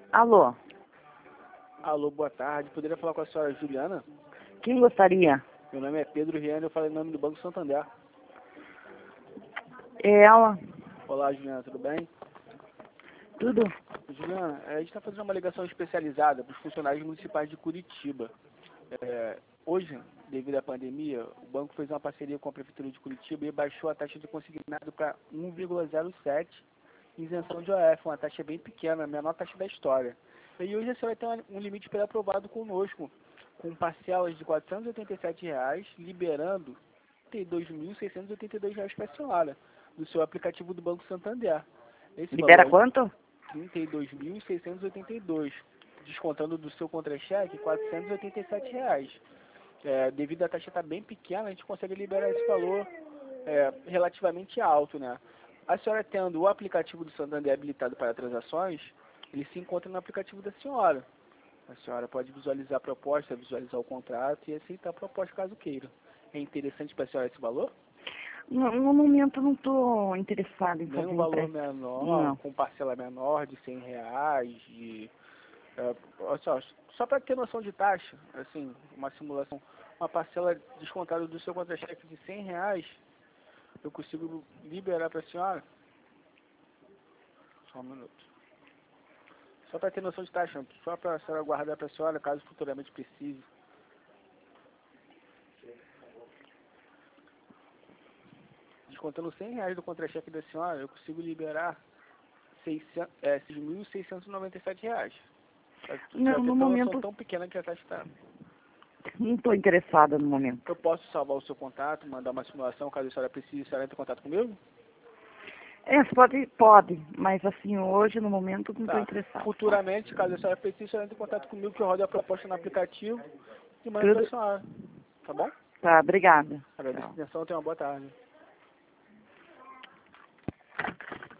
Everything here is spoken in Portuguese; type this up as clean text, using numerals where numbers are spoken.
Alô, Alô, boa tarde. Poderia falar com a senhora Juliana? quem gostaria? Meu nome é Pedro Riane, eu falei em nome do Banco Santander. É ela? Olá, Juliana, tudo bem? Tudo? Juliana, a gente está fazendo uma ligação especializada para os funcionários municipais de Curitiba. Hoje, devido à pandemia, o banco fez uma parceria com a Prefeitura de Curitiba e baixou a taxa de consignado para 1,07, isenção de OF, uma taxa bem pequena, a menor taxa da história. E hoje a senhora tem um limite pré-aprovado conosco, com parcelas de R$ 487, liberando R$ 32.682 para a senhora, do seu aplicativo do Banco Santander. Esse Libera valor quanto? R$ 32.682, descontando do seu contra-cheque R$ 487. Devido à taxa estar bem pequena, a gente consegue liberar esse valor relativamente alto, né? A senhora tendo o aplicativo do Santander habilitado para transações, ele se encontra no aplicativo da senhora. A senhora pode visualizar a proposta, visualizar o contrato e aceitar a proposta caso queira. É interessante para a senhora esse valor? No momento não estou interessada em Nem fazer um valor empréstimo. menor, Não. com parcela menor de R$ 100, só para ter noção de taxa, assim, uma simulação, uma parcela descontada do seu contra-cheque de R$ 100, eu consigo liberar para a senhora. Só um minuto. Só para ter noção de taxa, só para a senhora guardar para a senhora, caso futuramente precise. Descontando R$ 100 do contra-cheque da senhora, eu consigo liberar R$ 6.697. Não, no Uma noção momento tão pequena que a taxa está. não estou interessada no momento. Eu posso salvar o seu contato, mandar uma simulação, caso a senhora precise, a senhora entre em contato comigo? Pode, mas assim, hoje, no momento, não estou Tá. interessada. Futuramente, caso a senhora precise, a senhora entre em contato comigo, que eu rodo a proposta no aplicativo e mando para a Tudo? senhora. Tá bom? Tá, obrigada. Agradeço a Tchau. atenção, tenha uma boa tarde.